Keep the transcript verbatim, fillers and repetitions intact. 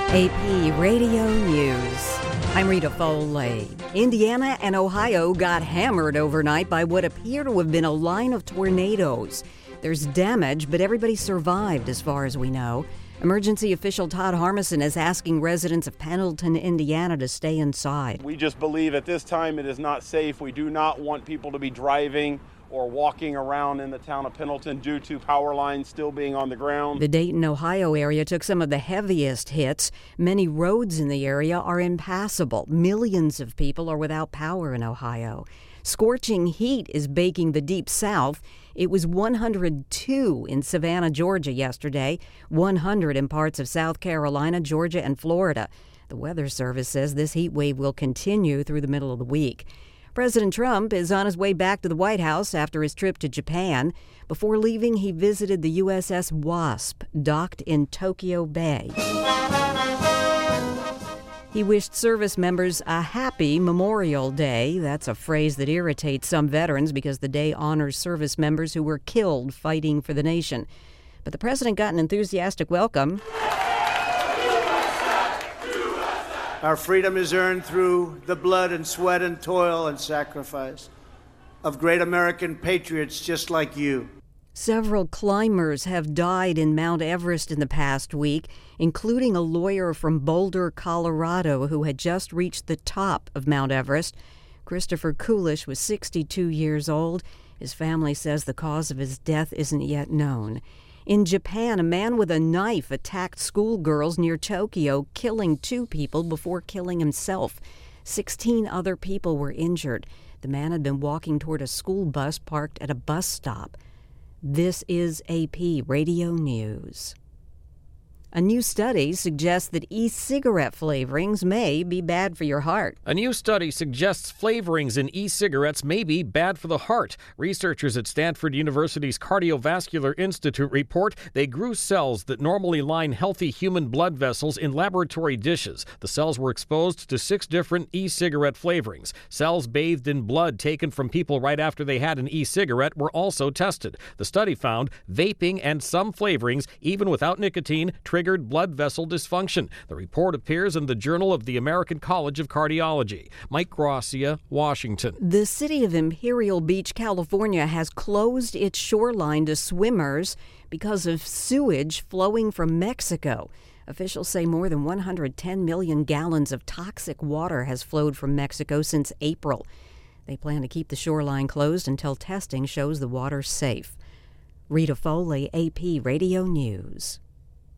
A P Radio News. I'm Rita Foley. Indiana and Ohio got hammered overnight by what appear to have been a line of tornadoes. There's damage, but everybody survived as far as we know. Emergency official Todd Harmison is asking residents of Pendleton, Indiana to stay inside. We just believe at this time it is not safe. We do not want people to be driving or walking around in the town of Pendleton due to power lines still being on the ground. The Dayton, Ohio area took some of the heaviest hits. Many roads in the area are impassable. Millions of people are without power in Ohio. Scorching heat is baking the Deep South. It was one hundred two in Savannah, Georgia yesterday, one hundred in parts of South Carolina, Georgia, and Florida. The Weather Service says this heat wave will continue through the middle of the week. President Trump is on his way back to the White House after his trip to Japan. Before leaving, he visited the U S S Wasp, docked in Tokyo Bay. He wished service members a happy Memorial Day. That's a phrase that irritates some veterans because the day honors service members who were killed fighting for the nation. But the president got an enthusiastic welcome. Our freedom is earned through the blood and sweat and toil and sacrifice of great American patriots just like you. Several climbers have died in Mount Everest in the past week, including a lawyer from Boulder, Colorado, who had just reached the top of Mount Everest. Christopher Coolish was sixty-two years old. His family says the cause of his death isn't yet known. In Japan, a man with a knife attacked schoolgirls near Tokyo, killing two people before killing himself. Sixteen other people were injured. The man had been walking toward a school bus parked at a bus stop. This is A P Radio News. A new study suggests that e-cigarette flavorings may be bad for your heart. A new study suggests flavorings in e-cigarettes may be bad for the heart. Researchers at Stanford University's Cardiovascular Institute report they grew cells that normally line healthy human blood vessels in laboratory dishes. The cells were exposed to six different e-cigarette flavorings. Cells bathed in blood taken from people right after they had an e-cigarette were also tested. The study found vaping and some flavorings, even without nicotine, triggered blood vessel dysfunction. The report appears in the Journal of the American College of Cardiology. Mike Gracia, Washington. The city of Imperial Beach, California, has closed its shoreline to swimmers because of sewage flowing from Mexico. Officials say more than one hundred ten million gallons of toxic water has flowed from Mexico since April. They plan to keep the shoreline closed until testing shows the water's safe. Rita Foley, A P Radio News.